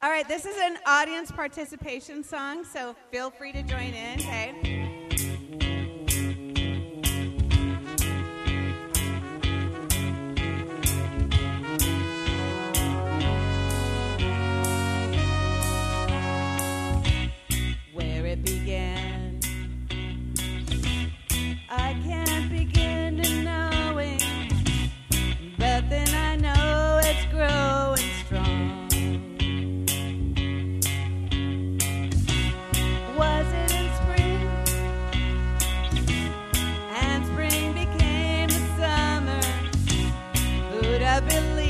All right, this is an audience participation song, so feel free to join in, okay? Where it began, I can't begin to knowing, but then I know it's growing strong. Was it in spring? And spring became the summer. Who'd have believed?